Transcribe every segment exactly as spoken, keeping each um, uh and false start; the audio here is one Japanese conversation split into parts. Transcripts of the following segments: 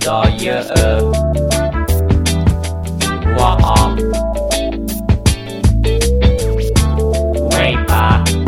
というウォーウェイパー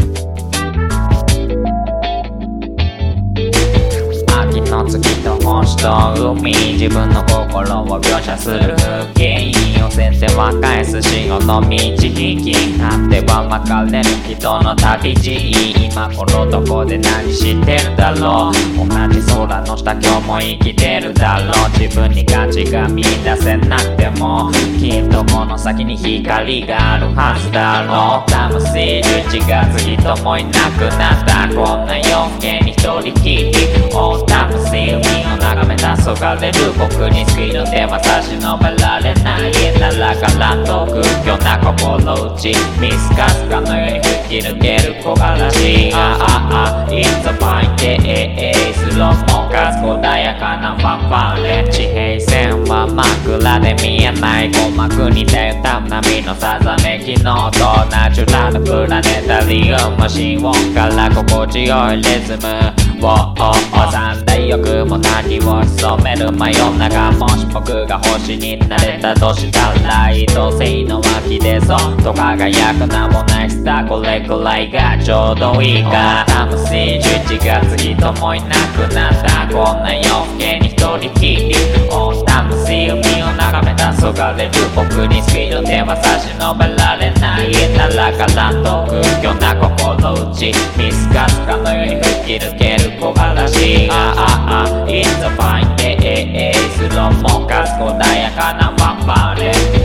秋の月と星と海自分の心を描写する風景寄せては返す潮の満ち引きあっては別れる人の旅路今頃どこで何してるだろう同じ空の下今日も生きてるだろう自分に価値が見出せなくてもきっとこの先に光があるはずだろう魂じゅういちがつ人もいなくなったこんな夜更けに一人きりお魂海を眺めたそがれる僕にスキルでは差し伸べられないならからと屈強な心打ち見透かすかのように吹き抜ける木枯らしあああ It's a fine day スローもかつ穏やかなファンファーレ地平線は枕で見えない鼓膜に出た波のさざめきの音ナチュラルプラネタリウム心音から心地よいリズムを三大欲も何を潜める真夜中もし僕が星になれたとしたら移動性の脇でそっと輝く名もないスターこれくらいがちょうどいいか魂じゅういちがつ人もいなくなったこんな夜更けに一人きりお魂海を眺めたそがれる僕にスピードでは差し伸べられないならからと屈強な心打ち見透かすかのように吹き抜ける木枯らしあああ It's a fine day スローもかつ穏やかなファンファーレ